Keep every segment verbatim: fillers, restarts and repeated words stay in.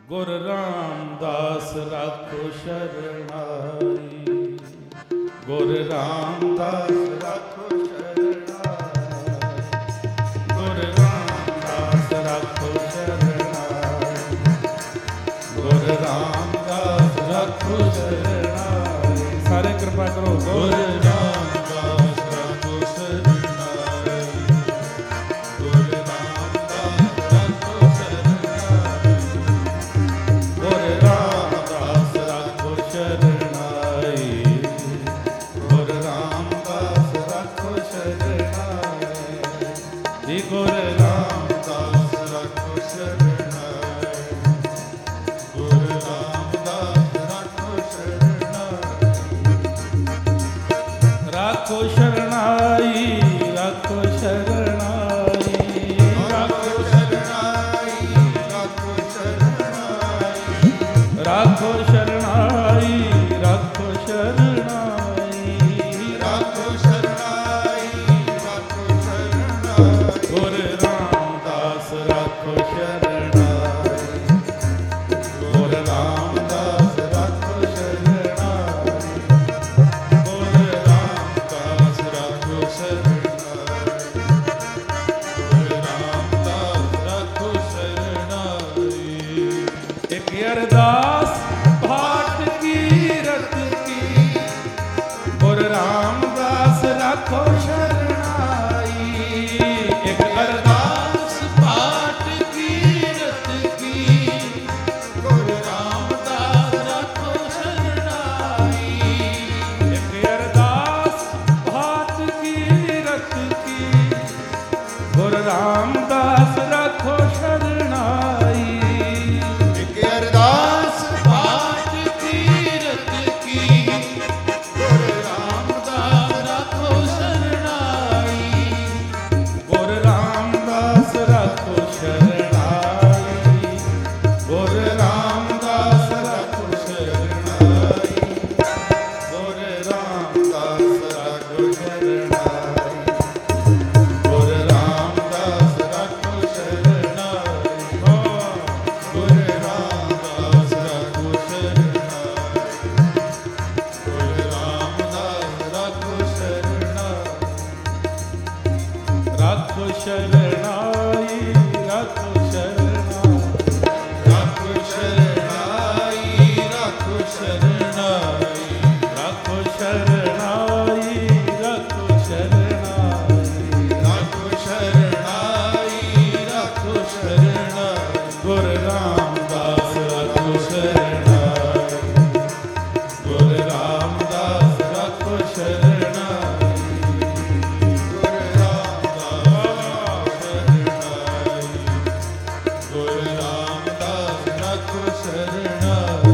गुर रामदास राखो शरणाई, गुर रामदास राखो शरणाई, गुर रामदास राखो शरणाई, गुर रामदास राखो शरणाई। सारे कृपा करो। गुर रामदास राखो शरणाई, गुर रामदास राखो शरणाई, गुर रामदास राखो शरणाई, गुर रामदास राखो शरणाई, जी गुर रामदास राखो शरणाई, गुर रामदास राखो शरणाई, राखो शरणाई, राखो शरणाई, राखो शरणाई, राखो शरणाई, राखो शरणाई, राखो शरणाई, राखो शरणाई, राखो शरणाई, गुर रामदास राखो शरणाई, गुर रामदास राखो शरणाई, गुर रामदास राखो शरणाई, गुर रामदास राखो शरणाई। एक अरदास भाट की रत की, गुर रामदास राखो शरणाई, एक अरदास भाट की रत की, गुर रामदास राखो शरणाई, एक अरदास भाट की रत की, गुर रामदास राखो शरणाई, एक अरदास भाट की रत की, गुर रामदास राखो शरणाई, गुर रामदास राखो शरणाई, गुर रामदास राखो शरणाई, गुर रामदास राखो शरणाई, गुर रामदास राखो शरणाई, गुर रामदास राखो शरणाई, गुर रामदास राखो शरणाई, राखो शरणाई, राखो शरणाई, राखो शरणाई, राखो शरणाई, राखो शरणाई, राखो शरणाई, गुर रामदास राखो शरणाई, गुर रामदास राखो शरणाई, गुर रामदास शरणाई, गुर रामदास राखो शरणाई।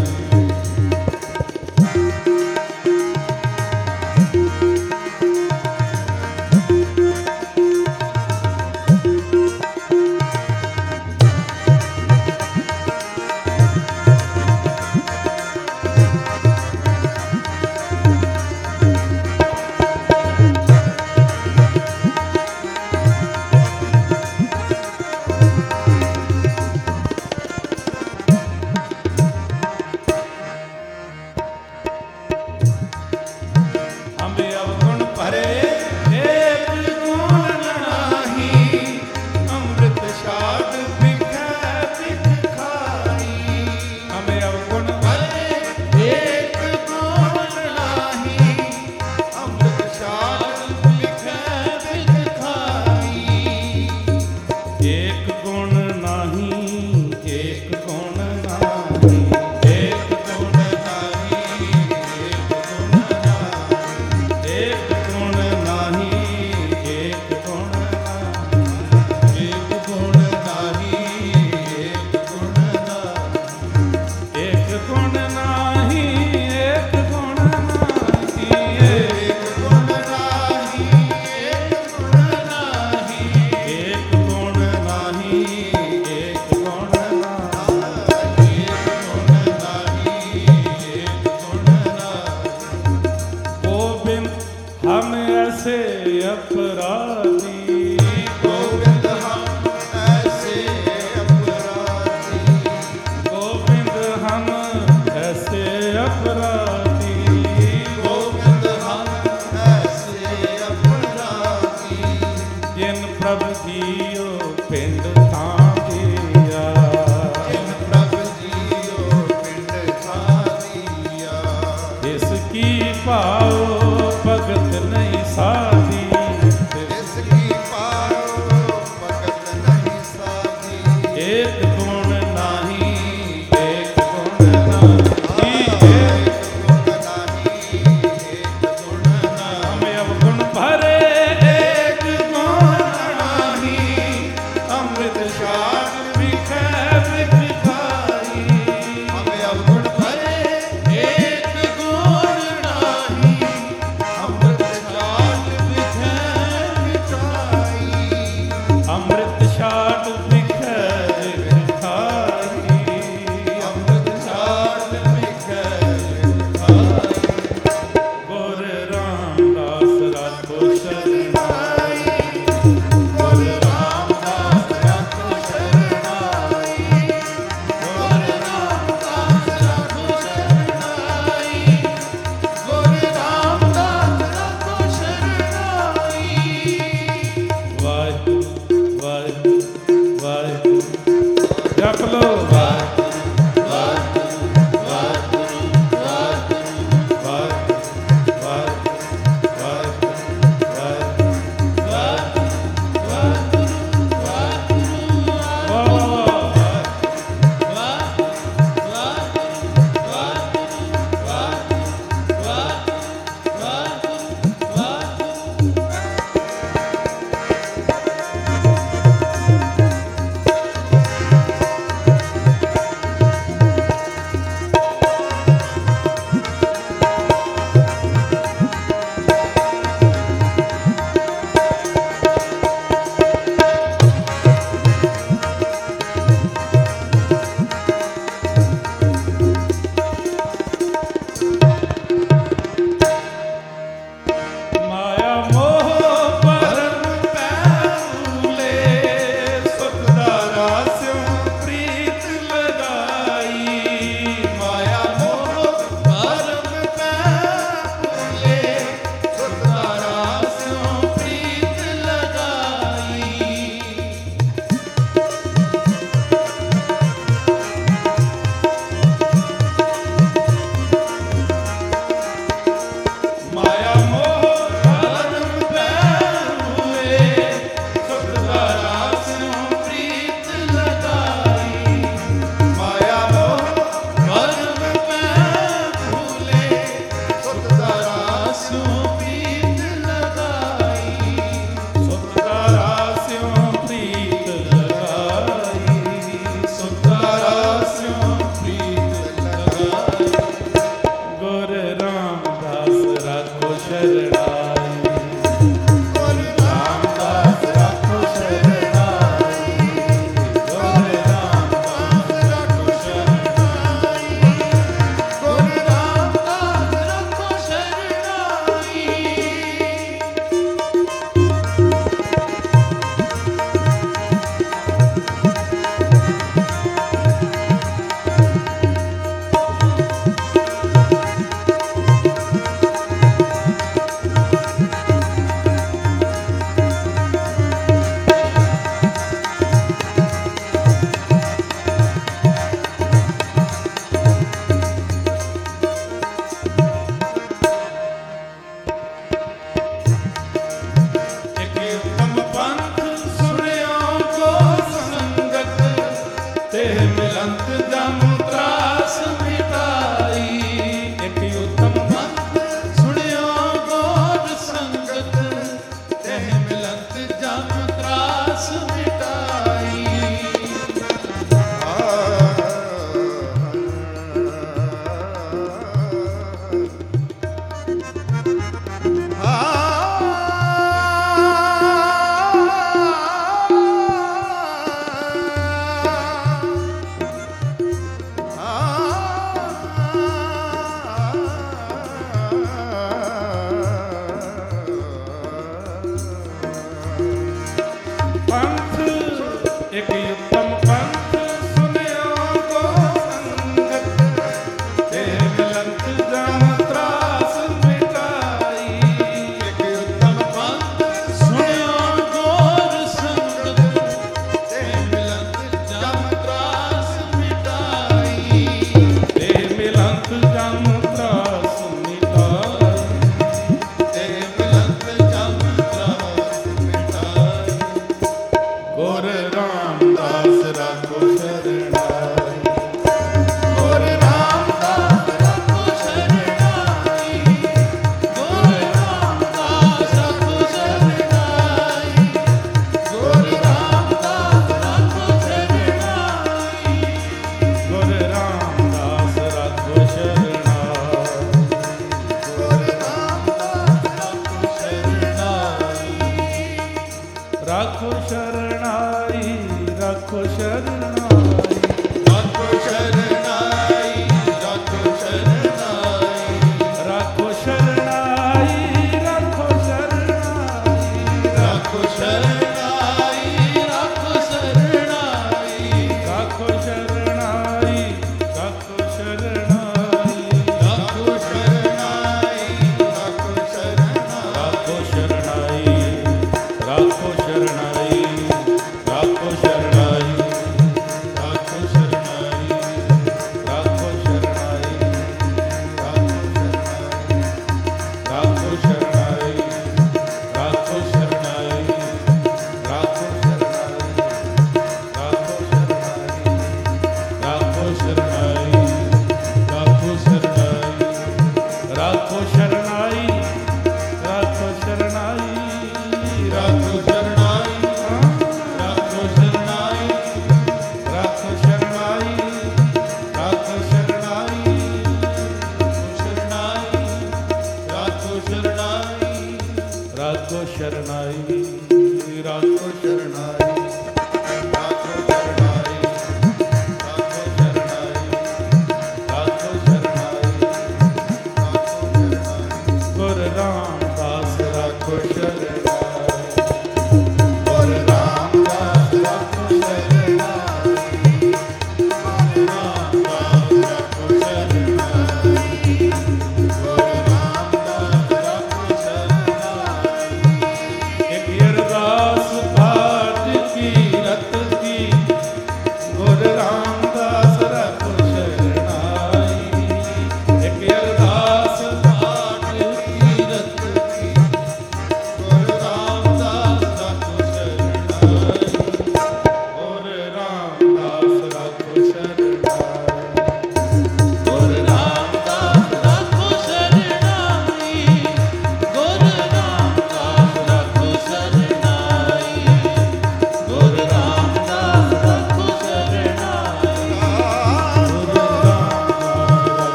मिलंत